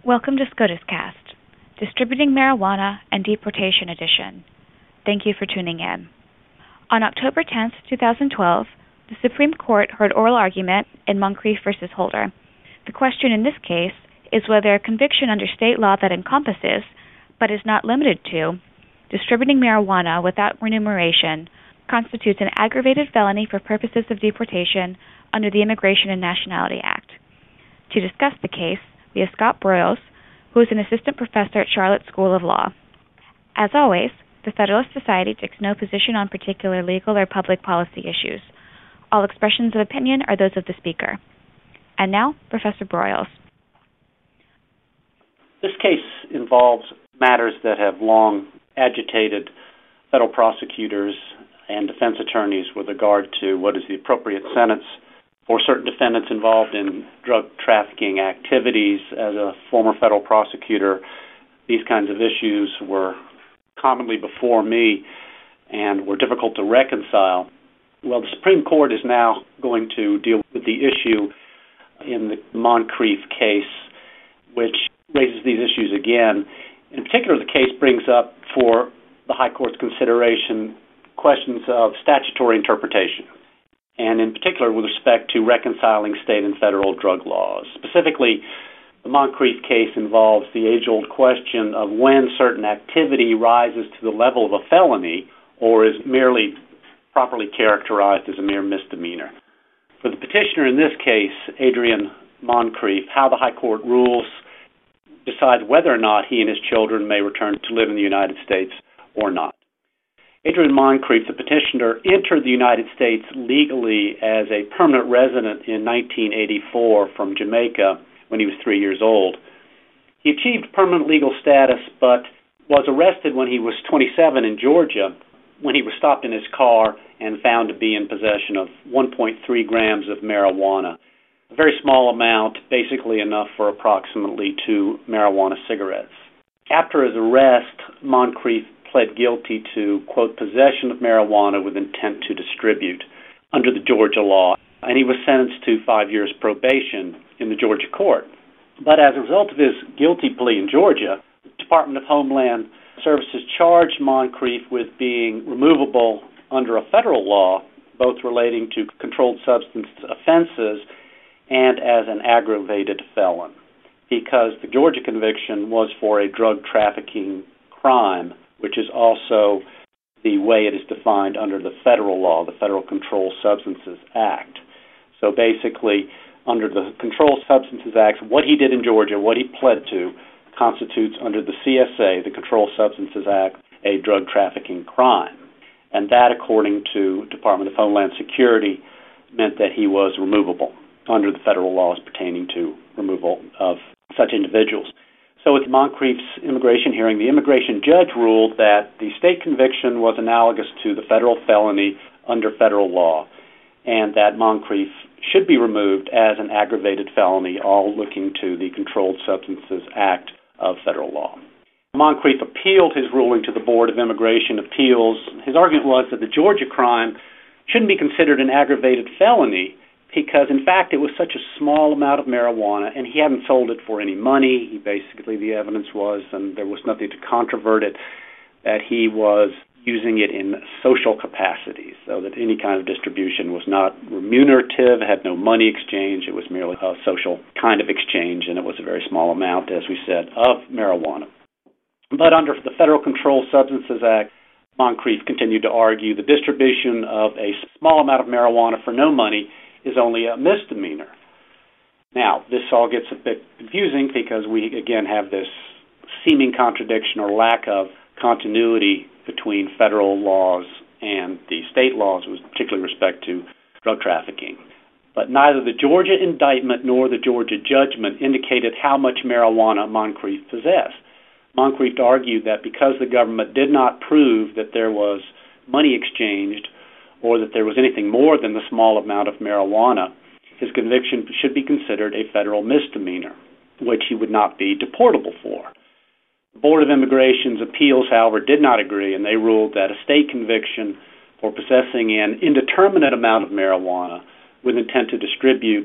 Welcome to SCOTUScast, Distributing Marijuana and Deportation Edition. Thank you for tuning in. On October 10, 2012, the Supreme Court heard oral argument in Moncrief v. Holder. The question in this case is whether a conviction under state law that encompasses, but is not limited to, distributing marijuana without remuneration constitutes an aggravated felony for purposes of deportation under the Immigration and Nationality Act. To discuss the case, we have Scott Broyles, who is an assistant professor at Charlotte School of Law. As always, the Federalist Society takes no position on particular legal or public policy issues. All expressions of opinion are those of the speaker. And now, Professor Broyles. This case involves matters that have long agitated federal prosecutors and defense attorneys with regard to what is the appropriate sentence for certain defendants involved in drug trafficking activities. As a former federal prosecutor, these kinds of issues were commonly before me and were difficult to reconcile. Well, the Supreme Court is now going to deal with the issue in the Moncrief case, which raises these issues again. In particular, the case brings up for the High Court's consideration questions of statutory interpretation, and in particular with respect to reconciling state and federal drug laws. Specifically, the Moncrief case involves the age-old question of when certain activity rises to the level of a felony or is merely properly characterized as a mere misdemeanor. For the petitioner in this case, Adrian Moncrief, how the High Court rules decides whether or not he and his children may return to live in the United States or not. Adrian Moncrief, the petitioner, entered the United States legally as a permanent resident in 1984 from Jamaica when he was 3 years old. He achieved permanent legal status but was arrested when he was 27 in Georgia when he was stopped in his car and found to be in possession of 1.3 grams of marijuana. A very small amount, basically enough for approximately 2 marijuana cigarettes. After his arrest, Moncrief pled guilty to, quote, possession of marijuana with intent to distribute under the Georgia law, and he was sentenced to 5 years probation in the Georgia court. But as a result of his guilty plea in Georgia, the Department of Homeland Services charged Moncrief with being removable under a federal law, both relating to controlled substance offenses and as an aggravated felon, because the Georgia conviction was for a drug trafficking crime, which is also the way it is defined under the federal law, the Federal Controlled Substances Act. So basically, under the Controlled Substances Act, what he did in Georgia, what he pled to, constitutes under the CSA, the Controlled Substances Act, a drug trafficking crime. And that, according to Department of Homeland Security, meant that he was removable under the federal laws pertaining to removal of such individuals. So at Moncrief's immigration hearing, the immigration judge ruled that the state conviction was analogous to the federal felony under federal law, and that Moncrief should be removed as an aggravated felony, all looking to the Controlled Substances Act of federal law. Moncrief appealed his ruling to the Board of Immigration Appeals. His argument was that the Georgia crime shouldn't be considered an aggravated felony because, in fact, it was such a small amount of marijuana, and he hadn't sold it for any money. The evidence was, and there was nothing to controvert it, that he was using it in social capacities, so that any kind of distribution was not remunerative, had no money exchange. It was merely a social kind of exchange, and it was a very small amount, as we said, of marijuana. But under the Federal Controlled Substances Act, Moncrief continued to argue the distribution of a small amount of marijuana for no money is only a misdemeanor. Now, this all gets a bit confusing because we, again, have this seeming contradiction or lack of continuity between federal laws and the state laws, with particular respect to drug trafficking. But neither the Georgia indictment nor the Georgia judgment indicated how much marijuana Moncrief possessed. Moncrief argued that because the government did not prove that there was money exchanged or that there was anything more than the small amount of marijuana, his conviction should be considered a federal misdemeanor, which he would not be deportable for. The Board of Immigration's Appeals, however, did not agree, and they ruled that a state conviction for possessing an indeterminate amount of marijuana with intent to distribute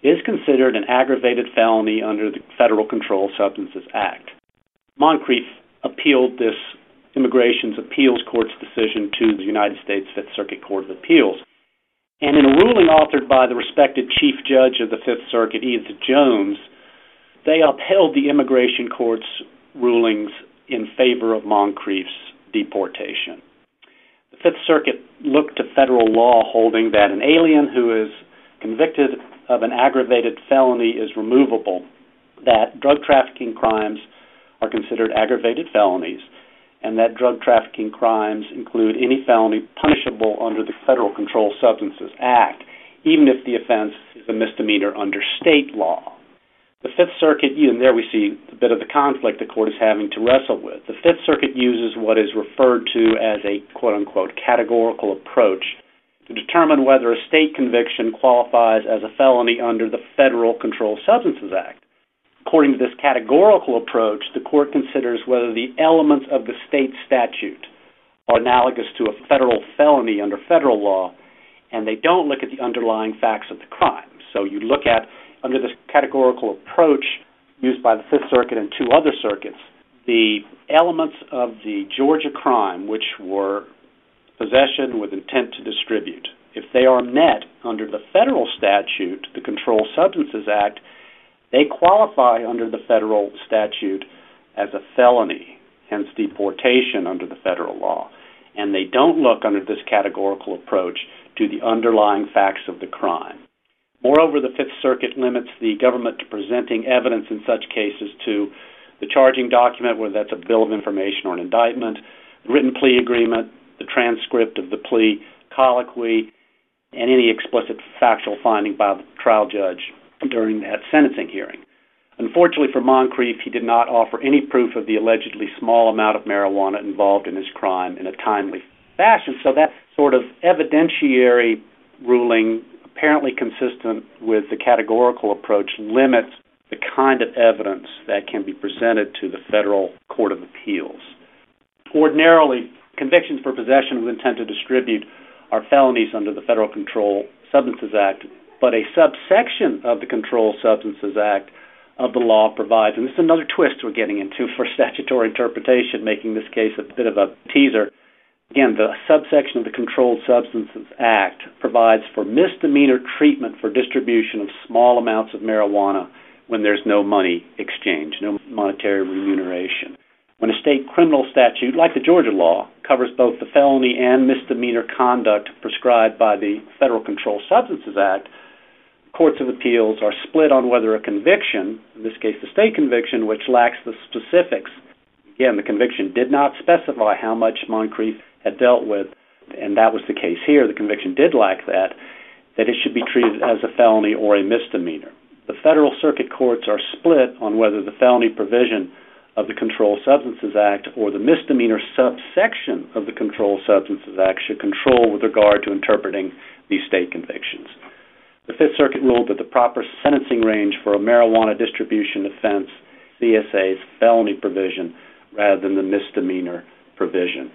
is considered an aggravated felony under the Federal Controlled Substances Act. Moncrief appealed this Immigration Appeals Court's decision to the United States Fifth Circuit Court of Appeals. And in a ruling authored by the respected Chief Judge of the Fifth Circuit, Edith Jones, they upheld the Immigration Court's rulings in favor of Moncrief's deportation. The Fifth Circuit looked to federal law holding that an alien who is convicted of an aggravated felony is removable, that drug trafficking crimes are considered aggravated felonies, and that drug trafficking crimes include any felony punishable under the Federal Controlled Substances Act, even if the offense is a misdemeanor under state law. The Fifth Circuit, and there we see a bit of the conflict the court is having to wrestle with. The Fifth Circuit uses what is referred to as a quote-unquote categorical approach to determine whether a state conviction qualifies as a felony under the Federal Controlled Substances Act. According to this categorical approach, the court considers whether the elements of the state statute are analogous to a federal felony under federal law, and they don't look at the underlying facts of the crime. So you look at, under this categorical approach used by the Fifth Circuit and two other circuits, the elements of the Georgia crime, which were possession with intent to distribute, if they are met under the federal statute, the Controlled Substances Act, they qualify under the federal statute as a felony, hence deportation under the federal law. And they don't look under this categorical approach to the underlying facts of the crime. Moreover, the Fifth Circuit limits the government to presenting evidence in such cases to the charging document, whether that's a bill of information or an indictment, the written plea agreement, the transcript of the plea colloquy, and any explicit factual finding by the trial judge during that sentencing hearing. Unfortunately for Moncrief, he did not offer any proof of the allegedly small amount of marijuana involved in his crime in a timely fashion, so that sort of evidentiary ruling, apparently consistent with the categorical approach, limits the kind of evidence that can be presented to the Federal Court of Appeals. Ordinarily, convictions for possession with intent to distribute are felonies under the Federal Controlled Substances Act, but a subsection of the Controlled Substances Act of the law provides, and this is another twist we're getting into for statutory interpretation, making this case a bit of a teaser. Again, the subsection of the Controlled Substances Act provides for misdemeanor treatment for distribution of small amounts of marijuana when there's no money exchange, no monetary remuneration. When a state criminal statute, like the Georgia law, covers both the felony and misdemeanor conduct prescribed by the Federal Controlled Substances Act, courts of appeals are split on whether a conviction, in this case the state conviction, which lacks the specifics. Again, the conviction did not specify how much Moncrief had dealt with, and that was the case here. The conviction did lack that it should be treated as a felony or a misdemeanor. The federal circuit courts are split on whether the felony provision of the Controlled Substances Act or the misdemeanor subsection of the Controlled Substances Act should control with regard to interpreting these state convictions. The Fifth Circuit ruled that the proper sentencing range for a marijuana distribution offense, CSA's felony provision, rather than the misdemeanor provision.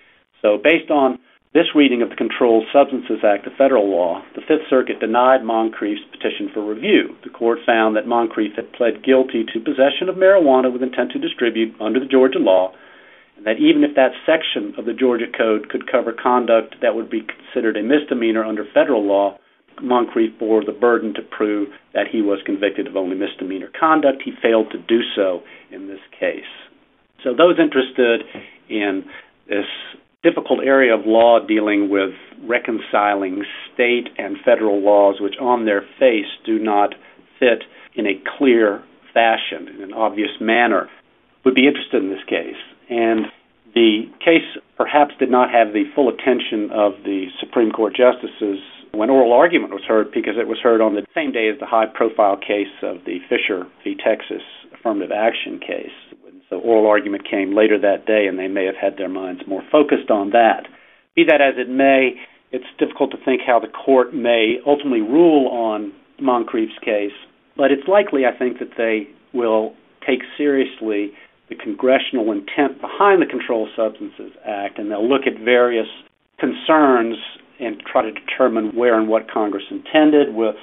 So based on this reading of the Controlled Substances Act, the federal law, the Fifth Circuit denied Moncrief's petition for review. The court found that Moncrief had pled guilty to possession of marijuana with intent to distribute under the Georgia law, and that even if that section of the Georgia Code could cover conduct that would be considered a misdemeanor under federal law, Moncrief bore the burden to prove that he was convicted of only misdemeanor conduct. He failed to do so in this case. So those interested in this difficult area of law dealing with reconciling state and federal laws, which on their face do not fit in a clear fashion, in an obvious manner, would be interested in this case. And the case perhaps did not have the full attention of the Supreme Court justices when oral argument was heard, because it was heard on the same day as the high-profile case of the Fisher v. Texas affirmative action case. So oral argument came later that day, and they may have had their minds more focused on that. Be that as it may, it's difficult to think how the court may ultimately rule on Moncrief's case, but it's likely, I think, that they will take seriously the congressional intent behind the Controlled Substances Act, and they'll look at various concerns and try to determine where and what Congress intended.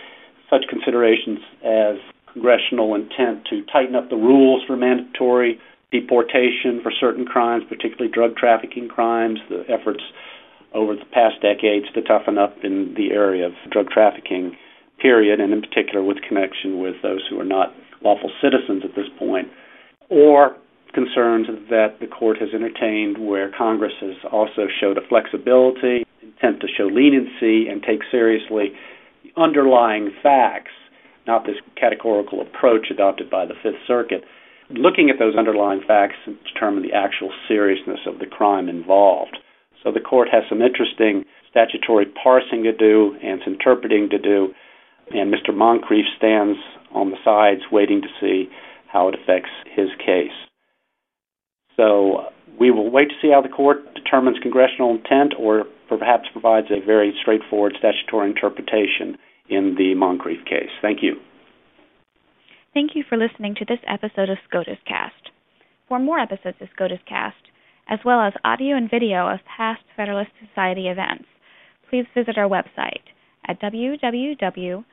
such considerations as congressional intent to tighten up the rules for mandatory deportation for certain crimes, particularly drug trafficking crimes, the efforts over the past decades to toughen up in the area of drug trafficking, period, and in particular with connection with those who are not lawful citizens at this point, or concerns that the court has entertained where Congress has also showed a flexibility, intent to show leniency, and take seriously the underlying facts, not this categorical approach adopted by the Fifth Circuit, looking at those underlying facts to determine the actual seriousness of the crime involved. So the court has some interesting statutory parsing to do and some interpreting to do, and Mr. Moncrief stands on the sides waiting to see how it affects his case. So we will wait to see how the court determines congressional intent or perhaps provides a very straightforward statutory interpretation in the Moncrief case. Thank you. Thank you for listening to this episode of SCOTUS Cast. For more episodes of SCOTUS Cast, as well as audio and video of past Federalist Society events, please visit our website at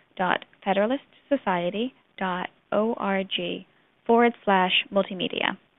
www.federalistsociety.org/multimedia.